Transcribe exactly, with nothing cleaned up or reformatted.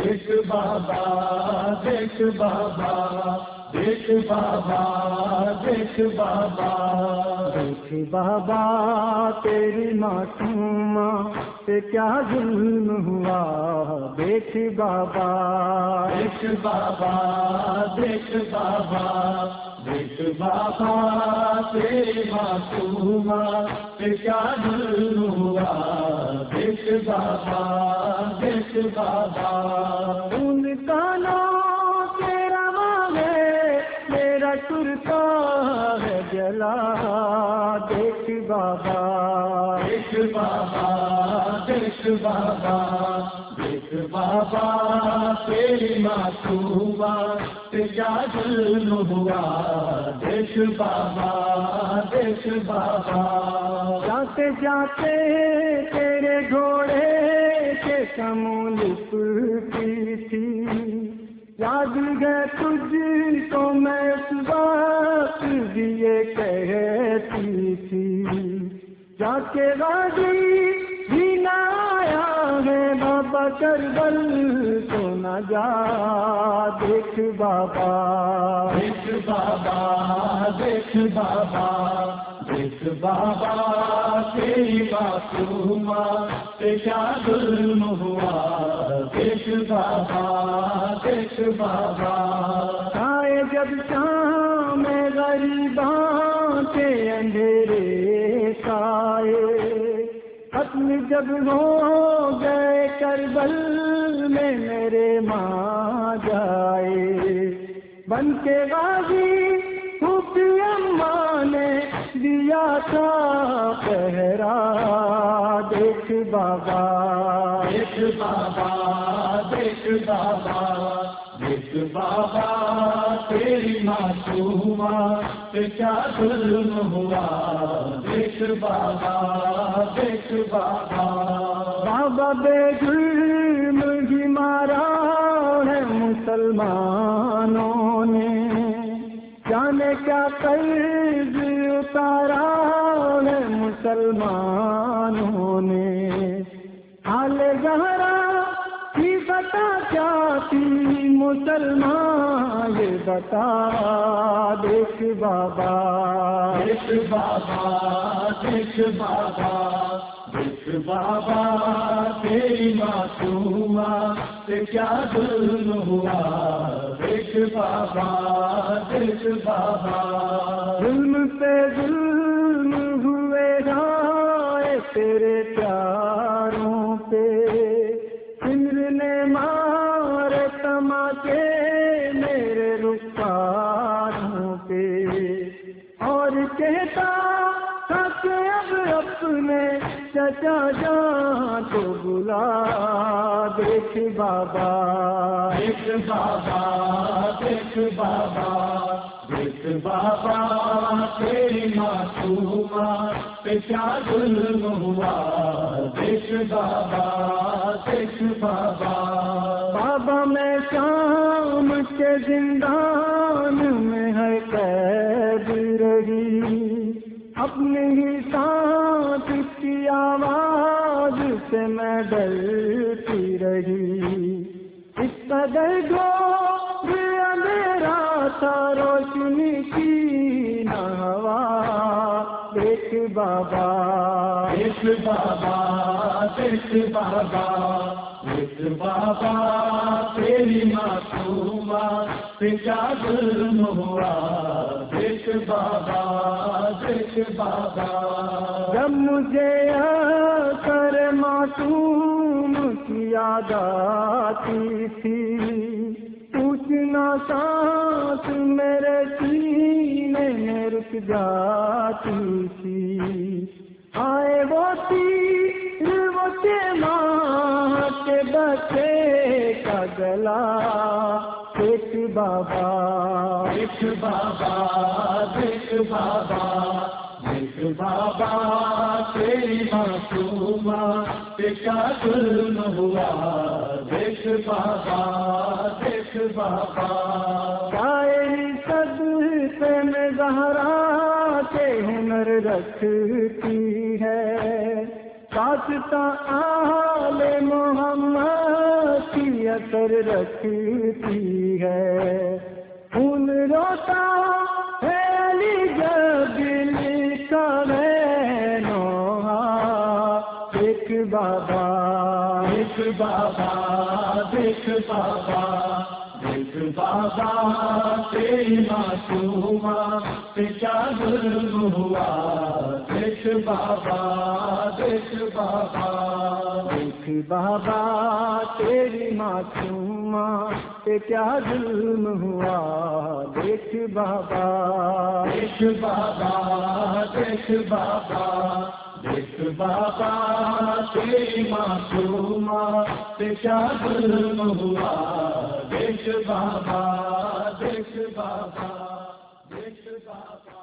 دیکھ بابا دیکھ بابا دیکھ بابا دیکھ بابا دیکھ بابا تیری معصوم پہ کیا ظلم ہوا، دیکھ بابا دیکھ بابا دیکھ بابا دیکھ بابا تیری معصوم پہ کیا ظلم ہوا، دیکھ بابا دیکھ بابا ان کا نام تیرا مانگے میرا کرتا ہے جلا، دیکھ بابا دیکھ بابا دیکھ بابا دیکھ بابا تیری معصوم پہ کیا ظلم ہوا، دیکھ بابا دیکھ بابا جاتے جاتے تیرے گھوڑے کے کمول پھرتی تھی، یاد ہے تجھ کو میں اس وقت بھی یہ کہتی تھی، جا کے غازی بھی نہ آیا ہے بابا کربل تو نہ جا، دیکھ بابا دیکھ بابا دیکھ بابا دیکھ بابا تیری معصوم پہ کیا ظلم ہوا، دیکھ بابا دیکھ بابا آئے جب شام غریباں کے اندھیرے سائے، ختم جب ہو گئے کربل میں میرے ماں جائے، بن کے غازی پھوپھی اماں نے دیا تھا پہرا، دیکھ بابا دیکھ بابا دیکھ بابا دیکھ بابا تیری معصوم پہ کیا ظلم ہوا، دیکھ بابا دیکھ بابا بابا بے جرم ہی مارا ہے مسلمانوں نے، جانے کیا قرض اتارا ہے مسلمانوں نے، حال زہرا کی بتا چاہتی مسلمان یہ بتا، دیکھ بابا دیکھ بابا دیکھ بابا دیکھ بابا تیری معصوم پہ کیا ظلم ہوا، دیکھ بابا دیکھ بابا ظلم پہ ظلم ہوئے رائے تیرے پیاروں پہ، سمر نے مارے تماچے میرے رخساروں پہ، اور کہتا تھا کہ اب اپنے چچا جان کو بلا، دیکھ بابا دیکھ بابا دیکھ بابا دیکھ بابا تیری معصوم پہ کیا ظلم ہوا، دیکھ بابا دیکھ بابا بابا میں شام کے زندان میں ہے قید رہی، اپنے ہی ساتھ کی آواز سے میں ڈرتی رہی، اس قدر گھور اندھیرا تھا روشنی کی نہ ہوا، دیکھ بابا دیکھ بابا دیکھ بابا دیکھ بابا تیری معصوم پہ کیا ظلم ہوا، دیکھ بابا دیکھ بابا جب مجھے کر معصوم کی یاد آتی تھی، پوچھنا سانس میرے سینے میں رک جاتی تھی، آئے وہ تیر وہ کے ماں کے بچے کا گلا، دیکھ بابا دیکھ بابا دیکھ بابا دیکھ بابا تیری معصوم پہ کیا ظلم ہوا، دیکھ بابا دیکھ بابا شاعری صدقے میں زہرا کے ہنر رکھتی ہے، داستاں آل محمد کی اثر رکھتی ہے. خون روتا ہے علی جب لکھا ہے نوحہ. دیکھ بابا دیکھ بابا دیکھ بابا دیکھ بابا تیری معصومہ پہ کیا ظلم ہوا. دیکھ بابا دیکھ بابا دیکھ بابا تیری معصومہ پہ کیا ظلم ہوا. دیکھ بابا دیکھ بابا دیکھ بابا دیکھ بابا تیری معصومہ پہ کیا ظلم ہوا. دیکھ بابا دیکھ بابا